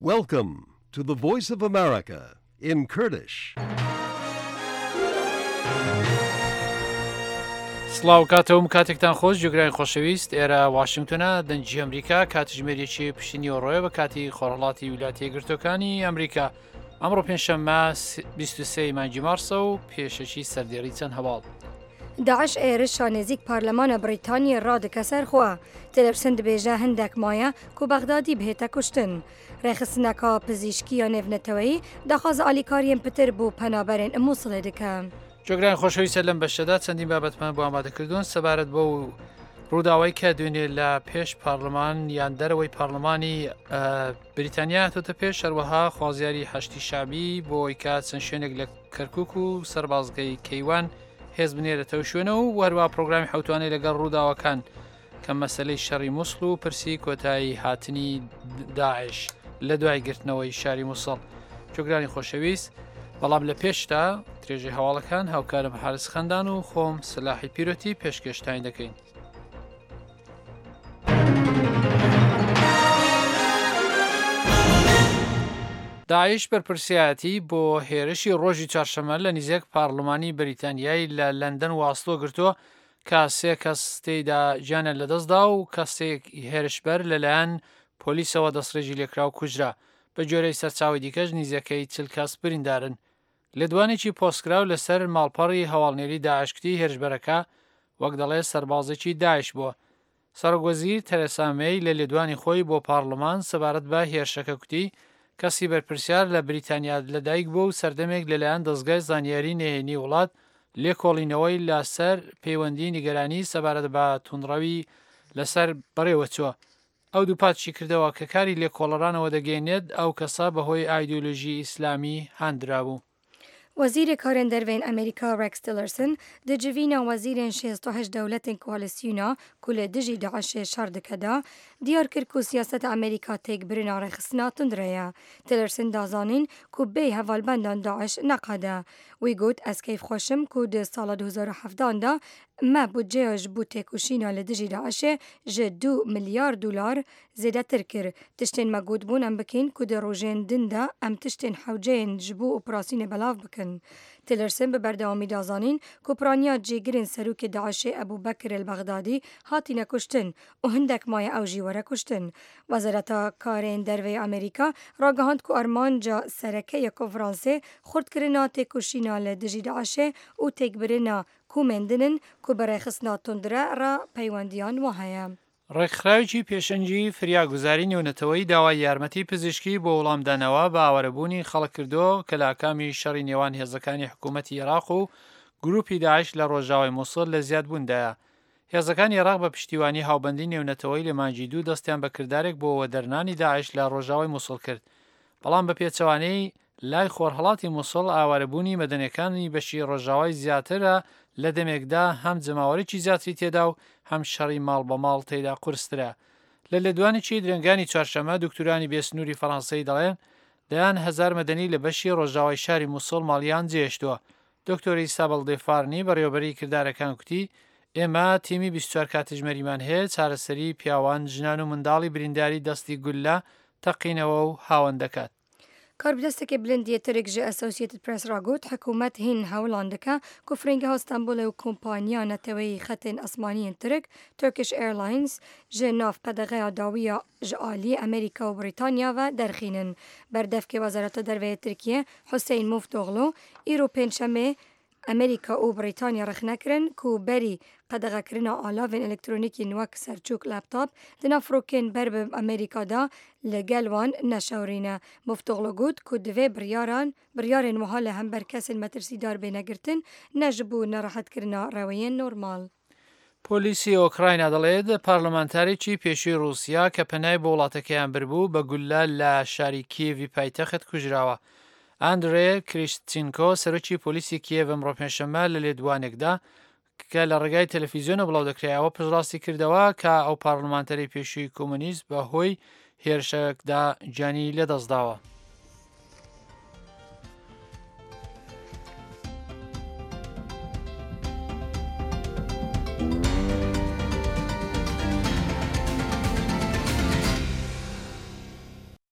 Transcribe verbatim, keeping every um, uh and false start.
Welcome to the Voice of America in Kurdish. سڵاو کاتەوم کاتێکتان خۆش جوگرانی خۆشەویست ئێرە واشنگتنە دەنجی ئەمریکا کاتژمێریی پشتنی ڕۆیە بە کاتی خۆڕڵاتی ویلاتی یەکگرتوەکانی ئەمریکا ئەمڕۆ پێنجشەممە بیست و سێ مانگی مارسە و پێشەشی سەردێڕی چەند هەواڵ. داعش ئێرشا نێزیک پارلەمانە بریتانیە ڕادکە سەرخوا تەلەرسن دەبێژە هەندێک مایە کو بەغدادی بهێتە کوشتن ڕێخستنەکە پزیشکیە نێڤنەتەوەی داخواز ئالیکاریên پتر بوو پەنابەرێن مووسڵێ دکە. جۆگران خۆشەویستە لەم بەشەدا چەندین بابەتمان بۆ ئامادەکردوون سەبارەت بۆ ڕووداوای کە دوێنێ لە پێش پارلەمان یان دەرەوەی پارلەمانی بریتانیا هاتوتە پێش هەروەها خوازیاری هەشتی شابی بۆ ئەوەی کە چەند شوێنێک لە کەرکووک و سەربازگەی کەیوان هێز بنێرێتەوە شوێنە و وەروە پرۆگرامی حوتوانەی لەگەڵ ڕووداوەکان کە مەسەلەی شەڕی مووسڵ و پرسی کۆتایی هاتنی داعش لە دوای گرتنەوەی شاری مووسڵ. جۆگرانی خۆشەویست بەڵام لە پێشتا درێژەی هەواڵەکان هاوکارم حارس خەندان و خۆم سلاحی پیرۆتی پێشکەشتان دەکەین. داعش بەرپرسیایەتی بۆ هێرشی ڕۆژی چوارشەممە لە نزیک پارلەمانی بەریتانیایی لە لەندەن واستۆ گرتووە کە سێ کەس تێیدا گیانە لەدەستدا و کەسێک هێرشبەر لەلایەن پۆلیسەوە دەستڕێژی لێکرا و کوژرا بە جۆرەی سەرچاوی دیکەش نزیەکەی چل کەس بریندارن. لێدوانێکی پۆستکراو لەسەر ماڵپەڕی هەواڵنێری داعشکتی هێرشبەرەکە وەک دەڵێ سەربازێکی داعش بووە. سەرۆکوەزیر تەرێسا مەی لە لێدوانی خۆی بۆ پارلەمان سەبارەت بە هێرشەکە کوتی کەسی بەرپرسیار لە بریتانیا لەدایک بوو و سەردەمێک لەلایەن دەستگای زانیاری نهێنی وڵات لێکۆڵینەوەی لەسەر پەیوەندی نیگەرانی سەبارەت بە توندڕەوی لەسەر بەڕێوە چووە. ئەو دووپاتشی کردەوە کە کاری لێکۆڵەرانەوە دەگەێنێت ئەو کەسا بەهۆی ئایدۆلۆژی ئیسلامی هاندرابوو. وەزیرە کارên dervên Amerîka Rex Tillerson di civîna wezîrên şêst û heşt dewletên koalîsyona ku li dijî Daişê şer dike da diyar kir ku siyaseta Amerîka têkbirina rêxistina tundre ye. Tillerson dazanîn ku bê hevalbendan Daeş neqede. Wî got ez keyf xweşim ku di sala du hezar û hevdan da me budceya ji bo têkoşîna li dijî Daişê ji du milyar dolar zêdetir kir. Tiştên me gotbûn em bikin ku di rojên din de em tiştên hewceyên ji bo operasyonê belav bikin. Tillerson bi berdewamî dazanîn ku piraniya cêgirên serokê Daişê Ebu Bekir el-Bexdadî hatîne kuştin û hindek maye ew jî were kuştin. Wezareta karên dervê Amerîka ragihand ku armanca serekeya konferansê xurtkirina têkoşîna li dijî Daişê û têkbirina komên dinin ku bi rêxistina tundre re peywendiyan wa heye. ڕێکخراوێکی پێشەنجی فریاگوزاری نێونەتەوەی داوای یارمەتی پزیشکی بۆ وەڵامدانەوە بە ئاوارەبوونی خەڵک کردو کە لە ئاکامی شەڕی نێوان هێزەکانی حکوومەتی عێراق و گروپی داعش لە ڕۆژاوای مووسڵ لە زیادبووندایە. هێزەکانی عێراق بە پشتیوانی هاوبەندی نێونەتەوەی لە مانگی دوو دەستیان بە کردارێک بۆ وەدەرنانی داعش لە ڕۆژاوای مووسڵ کرد. بەڵام بە پێچەوانەی لای خۆرهەڵاتی مووسڵ ئاوارەبوونی مەدەنیەکانی بەشی ڕۆژاوای زیاترە لە دەمێکدا هەم جەماوەرێکی زیاتری تێدا و هەم شەڕی ماڵ بە ماڵ تێدا قورسترە. لە لێدوانێکی درنگانی چوارشەممە دکتورانی بێسنووری فەڕەنسەی دەڵێن دەیان هەزار مەدەنی لە بەشی ڕۆژاوای شاری مووسڵ ماڵیان جێشتووە. دکتۆری سابڵ دێفارنی بەڕێوەبەری کردارەکان کوتی ئێمە تیمی بیست و چوار کاتژمەریمان هەیە چارەسەری پیاوان ژنان و منداڵی برینداری دەستی گولە تەقینەوە و هاوەند دەکات. کاربدەستێکی بلندیە ترێک ji Associated Press را got حکوومەت هین هەوڵان دکە ku فرنگەها ستانبولê û kompanîya neteweyî xetên esmaniyên Tirk Turkish Airlines ji nav qedexeya dawiya ji aliyê Amerîka û Brîtanya ve derxînin. Berdevkê Wezareta Derveyê Tirkiye Hüseyin Muftoğlu îro pênçemê Amerîka û Brîtanya rexnekirin ku berî qedexekirina alavên elektrîkî wek serçûk laptop di nav firokên ber bi Amerîka da li gel wan neşewrîne. Muftoğlu got ku divê biryaran biryarên wiha li hember kesên metirsîdar bêne girtin ne ji bo nerahetkirina reweyên normal. پۆلیسی ئۆکراینە دەڵێت پارلەمانتارێکی پێشووی رووسیا کە پەنای بۆ وڵاتەکەیان بردبوو بە گولە لە شاری کیێڤی پایتەخت کوژراوە. ئاندرێ کریشتچینکۆ سەرۆکی پۆلیسی کیێڤ ئەمڕۆ پێنجشەممە لە لێدوانێکدا کە لە ڕێگای تەلەڤیزیۆنە بڵاو دەکرایەوە پشتڕاستی کردەوە کە ئەو پارلەمانتەری پێشووی کۆمونیست بە هۆی هێرشەکدا گیانی لەدەستداوە.